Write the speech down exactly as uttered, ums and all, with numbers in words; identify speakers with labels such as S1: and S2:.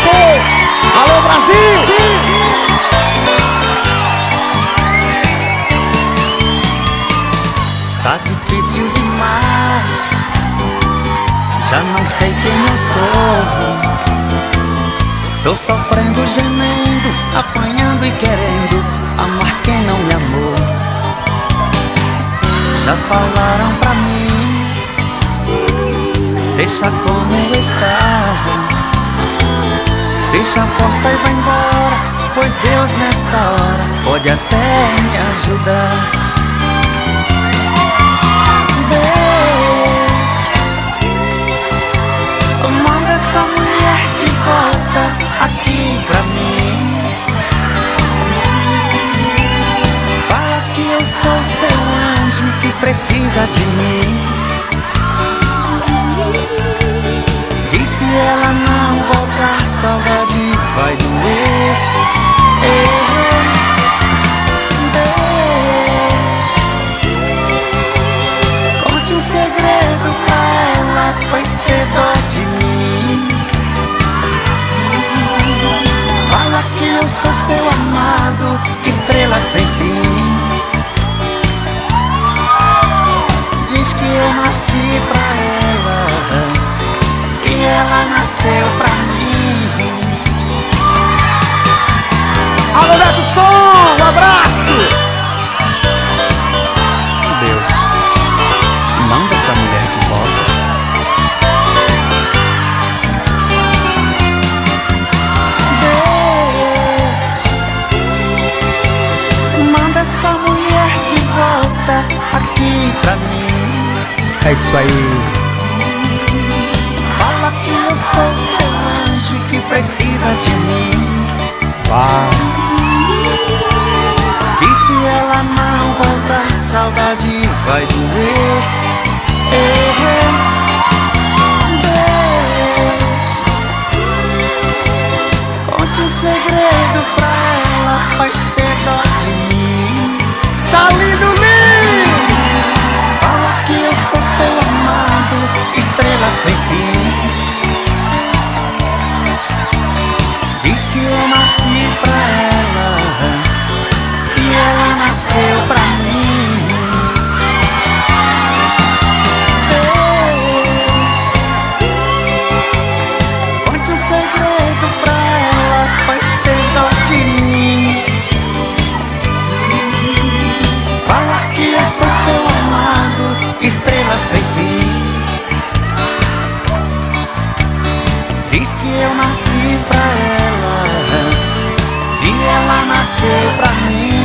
S1: você. Alô, Brasil!
S2: Tá difícil demais, já não sei quem eu sou. Tô sofrendo, gemendo, apanhando e querendo amar quem não me amou. Já falaram pra mim, deixa como está, fecha a porta e vai embora, pois Deus nesta hora pode até me ajudar. Manda essa mulher de volta aqui pra mim. Fala que eu sou seu anjo que precisa de mim. Diz se ela não voltar, saudade vai doer. Deus, conte um segredo pra ela, pois ter dó de mim. Fala que eu sou seu amado, estrela sem fim. Diz que eu nasci pra ela e ela nasceu pra mim.
S1: Alô, Neto Som, um abraço!
S2: Deus, manda essa mulher de volta. Essa mulher de volta aqui pra mim.
S1: É isso aí.
S2: Fala que eu sou seu anjo e que precisa de mim.
S1: Vai.
S2: Diz se ela não voltar, saudade vai doer. Deus, conte um segredo pra ela, faz ter dó de mim.
S1: Tá lindo, lindo!
S2: Fala que eu sou seu amado, estrela sem fim. Diz que eu nasci pra ela e ela nasceu pra mim. Deus, conte um segredo pra ela, faz ter dó de mim. Fala que eu sou seu amado, estrela sem fim. Diz que eu nasci pra ela e ela nasceu pra mim.